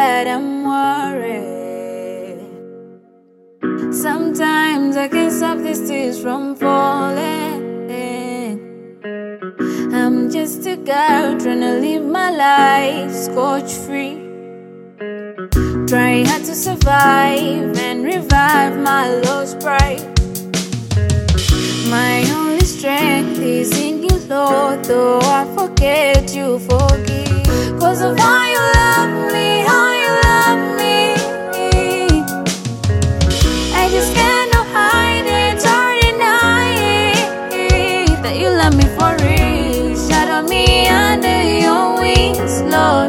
that I'm worried. Sometimes I can't stop these tears from falling. I'm just a girl trying to live my life scorch-free. Trying hard to survive and revive my lost pride. My only strength is in you, Lord, though I forget you forgive. 'Cause of how you love me, how you love me, I just cannot hide it or deny it, that you love me for real. Shadow me under your wings, Lord.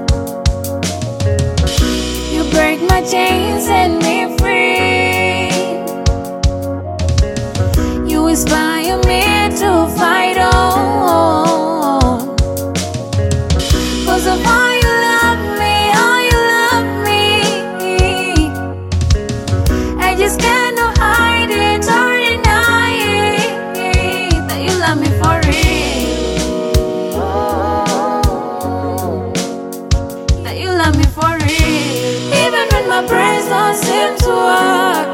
You break my chains, set me free. You inspire me to fight on. 'Cause of how you love me, how you love me, I just cannot hide it or deny it, that you love me for real. That you love me for real. Even when my prayers don't seem to work,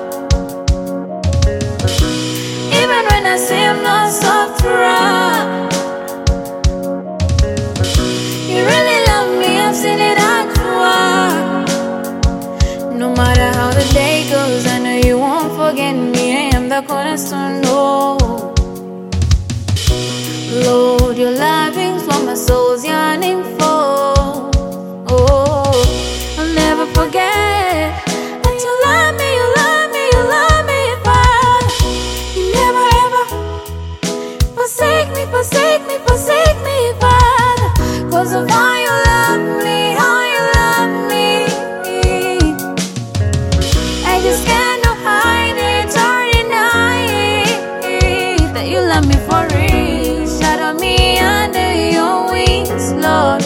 even when I seem not soft to run, you really love me, I've seen it at work. No matter how the day goes, I know you won't forget me. I am the cornerstone, Lord. Lord, your loving's what my soul's yearning for. Oh, I'll never forget that you love me, you love me, you love me, Father. You never ever forsake me, forsake me, forsake me, Father. 'Cause of how you love me, how you love me, I just cannot hide it or deny it, that you love me for real. Shadow me under your wings, Lord.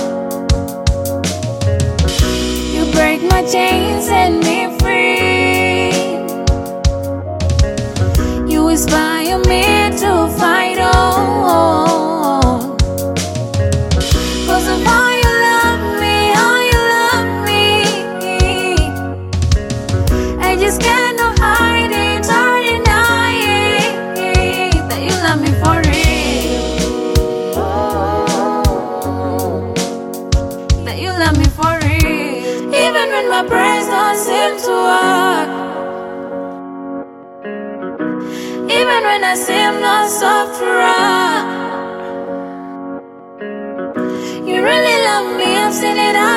You break my chains, set me free. You inspire me to fight on. 'Cause of how you love me, how you love me, I just cannot hide it or deny it, that you love me for real. That you love me for real. Even when my prayers don't seem to work, even when I seem not soft to run, you really love me, I've seen it